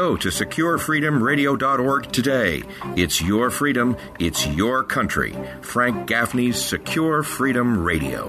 Go to securefreedomradio.org today. It's your freedom. It's your country. Frank Gaffney's Secure Freedom Radio.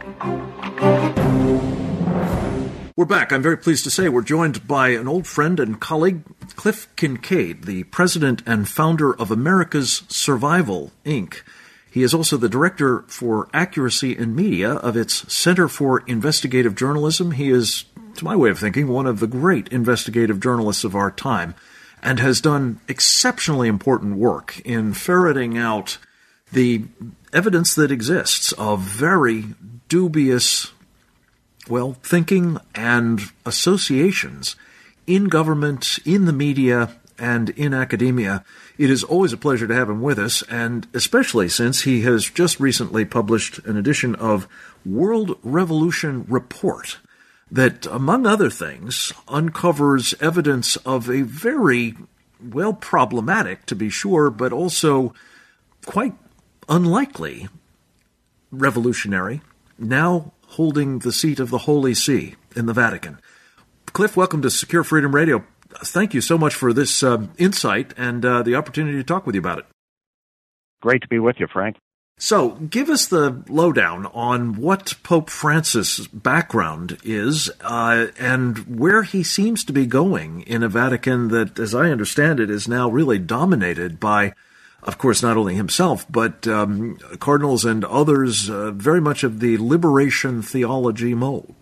We're back. I'm very pleased to say we're joined by an old friend and colleague, Cliff Kincaid, the president and founder of America's Survival, Inc. He is also the director for accuracy in media of its Center for Investigative Journalism. He is, to my way of thinking, one of the great investigative journalists of our time and has done exceptionally important work in ferreting out the evidence that exists of very dubious, thinking and associations in government, in the media, and in academia. It is always a pleasure to have him with us, and especially since he has just recently published an edition of World Revolution Report that, among other things, uncovers evidence of a very, problematic, to be sure, but also quite unlikely revolutionary, now holding the seat of the Holy See in the Vatican. Cliff, welcome to Secure Freedom Radio. Thank you so much for this insight and the opportunity to talk with you about it. Great to be with you, Frank. So, give us the lowdown on what Pope Francis' background is and where he seems to be going in a Vatican that, as I understand it, is now really dominated by, of course, not only himself, but cardinals and others very much of the liberation theology mold.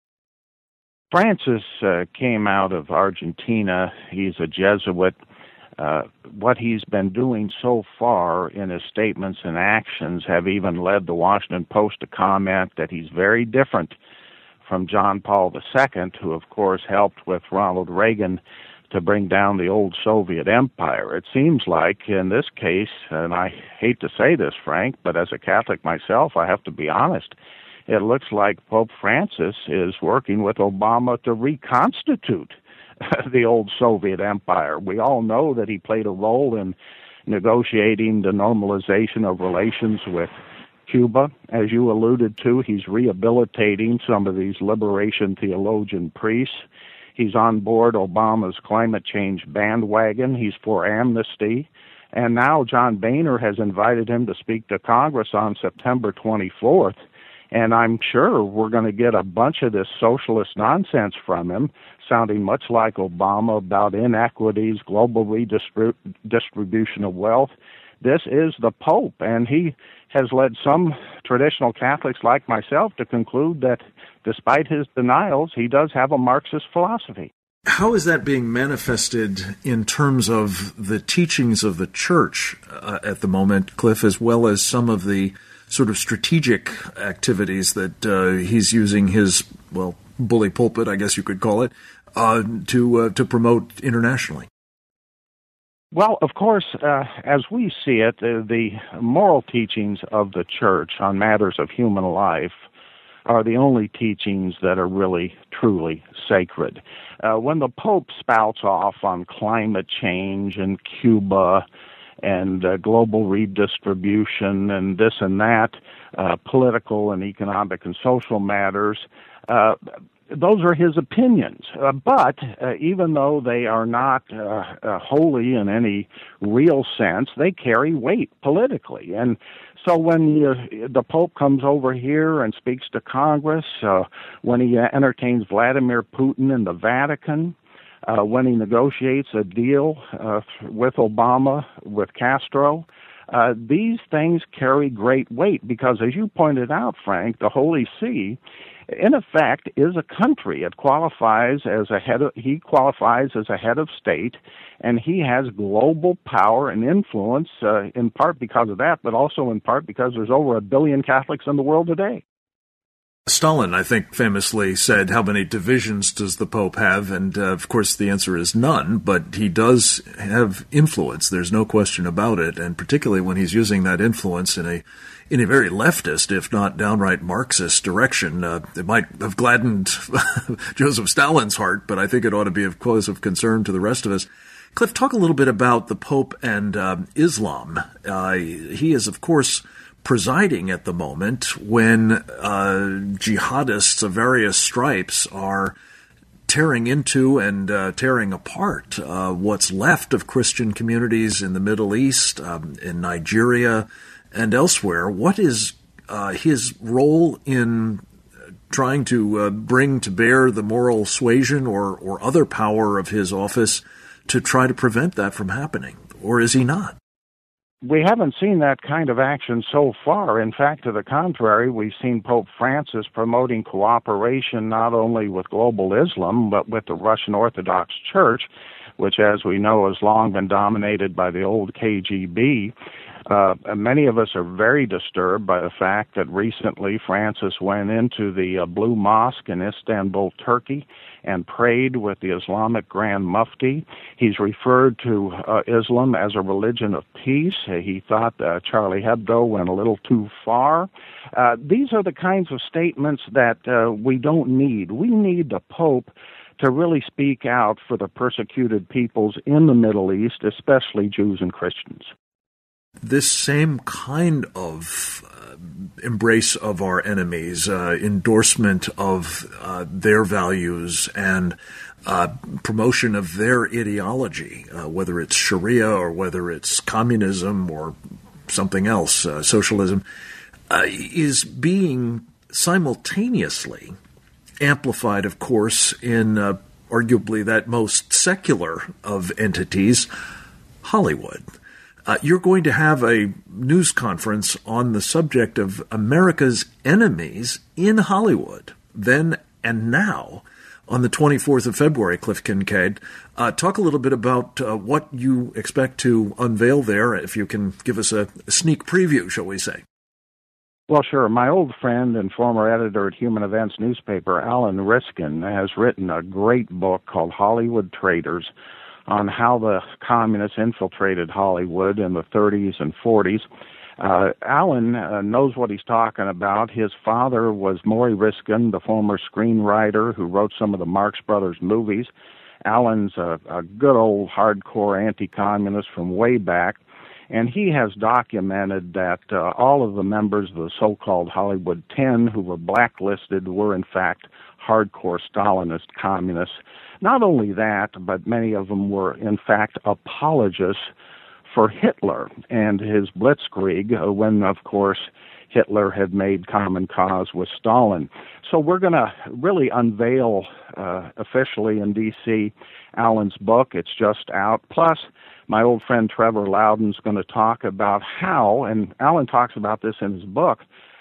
Francis came out of Argentina. He's a Jesuit. What he's been doing so far in his statements and actions have even led the Washington Post to comment that he's very different from John Paul II, who, of course, helped with Ronald Reagan to bring down the old Soviet empire. It seems like in this case, and I hate to say this, Frank, but as a Catholic myself, I have to be honest, it looks like Pope Francis is working with Obama to reconstitute the old Soviet empire. We all know that he played a role in negotiating the normalization of relations with Cuba. As you alluded to, he's rehabilitating some of these liberation theologian priests. He's on board Obama's climate change bandwagon. He's for amnesty. And now John Boehner has invited him to speak to Congress on September 24th. And I'm sure we're going to get a bunch of this socialist nonsense from him, sounding much like Obama about inequities, global redistribution of wealth. This is the Pope, and he has led some traditional Catholics like myself to conclude that despite his denials, he does have a Marxist philosophy. How is that being manifested in terms of the teachings of the Church at the moment, Cliff, as well as some of the sort of strategic activities that he's using his, bully pulpit, I guess you could call it, to promote internationally? Well, of course, as we see it, the moral teachings of the Church on matters of human life are the only teachings that are really, truly sacred. When the Pope spouts off on climate change and Cuba and global redistribution and this and that, political and economic and social matters, those are his opinions. But even though they are not holy in any real sense, they carry weight politically. And so when the Pope comes over here and speaks to Congress, when he entertains Vladimir Putin in the Vatican, when he negotiates a deal with Obama, with Castro, these things carry great weight because, as you pointed out, Frank, the Holy See, in effect, is a country. It qualifies as he qualifies as a head of state, and he has global power and influence, in part because of that, but also in part because there's over 1 billion Catholics in the world today. Stalin, I think, famously said, how many divisions does the Pope have? And, of course, the answer is none, but he does have influence. There's no question about it, and particularly when he's using that influence in a very leftist, if not downright Marxist direction. It might have gladdened Joseph Stalin's heart, but I think it ought to be of cause of concern to the rest of us. Cliff, talk a little bit about the Pope and Islam. He is, of course, presiding at the moment when jihadists of various stripes are tearing into and tearing apart what's left of Christian communities in the Middle East, in Nigeria, and elsewhere. What is his role in trying to bring to bear the moral suasion or other power of his office to try to prevent that from happening? Or is he not? We haven't seen that kind of action so far. In fact, to the contrary, we've seen Pope Francis promoting cooperation not only with global Islam, but with the Russian Orthodox Church, which, as we know, has long been dominated by the old KGB. Many of us are very disturbed by the fact that recently Francis went into the Blue Mosque in Istanbul, Turkey, and prayed with the Islamic Grand Mufti. He's referred to Islam as a religion of peace. He thought Charlie Hebdo went a little too far. These are the kinds of statements that we don't need. We need the Pope to really speak out for the persecuted peoples in the Middle East, especially Jews and Christians. This same kind of embrace of our enemies, endorsement of their values, and promotion of their ideology, whether it's Sharia or whether it's communism or something else, socialism, is being simultaneously amplified, of course, in arguably that most secular of entities, Hollywood. You're going to have a news conference on the subject of America's enemies in Hollywood, then and now, on the 24th of February, Cliff Kincaid. Talk a little bit about what you expect to unveil there, if you can give us a sneak preview, shall we say. Well, sure. My old friend and former editor at Human Events newspaper, Alan Riskin, has written a great book called Hollywood Traitors, on how the communists infiltrated Hollywood in the 30s and 40s. Alan knows what he's talking about. His father was Maury Riskin, the former screenwriter who wrote some of the Marx Brothers movies. Alan's a good old hardcore anti-communist from way back, and he has documented that all of the members of the so-called Hollywood 10 who were blacklisted were in fact hardcore Stalinist communists. Not only that, but many of them were, in fact, apologists for Hitler and his blitzkrieg when, of course, Hitler had made common cause with Stalin. So we're going to really unveil officially in D.C. Alan's book. It's just out. Plus, my old friend Trevor Loudon's going to talk about how, and Alan talks about this in his book,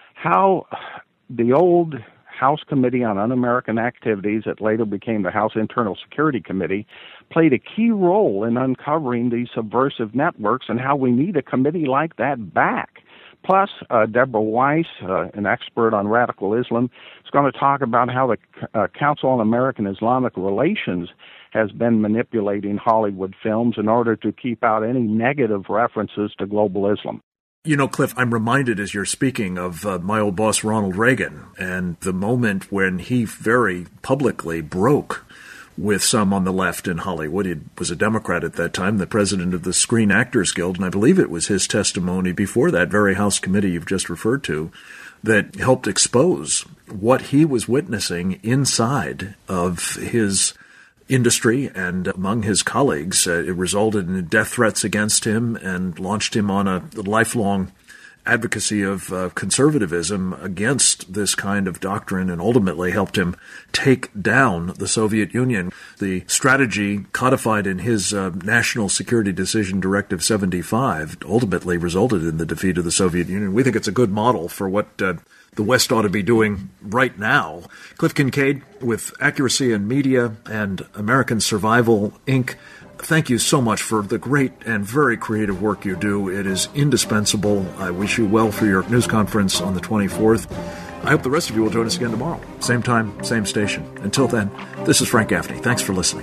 how the old House Committee on Un-American Activities, that later became the House Internal Security Committee, played a key role in uncovering these subversive networks, and how we need a committee like that back. Plus, Deborah Weiss, an expert on radical Islam, is going to talk about how the Council on American Islamic Relations has been manipulating Hollywood films in order to keep out any negative references to global Islam. You know, Cliff, I'm reminded as you're speaking of my old boss, Ronald Reagan, and the moment when he very publicly broke with some on the left in Hollywood. He was a Democrat at that time, the president of the Screen Actors Guild, and I believe it was his testimony before that very House committee you've just referred to that helped expose what he was witnessing inside of his industry and among his colleagues. It resulted in death threats against him and launched him on a lifelong advocacy of conservatism against this kind of doctrine, and ultimately helped him take down the Soviet Union. The strategy codified in his National Security Decision Directive 75 ultimately resulted in the defeat of the Soviet Union. We think it's a good model for what the West ought to be doing right now. Cliff Kincaid with Accuracy in Media and American Survival, Inc. Thank you so much for the great and very creative work you do. It is indispensable. I wish you well for your news conference on the 24th. I hope the rest of you will join us again tomorrow. Same time, same station. Until then, this is Frank Gaffney. Thanks for listening.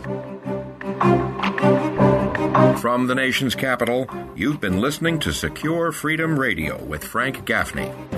From the nation's capital, you've been listening to Secure Freedom Radio with Frank Gaffney.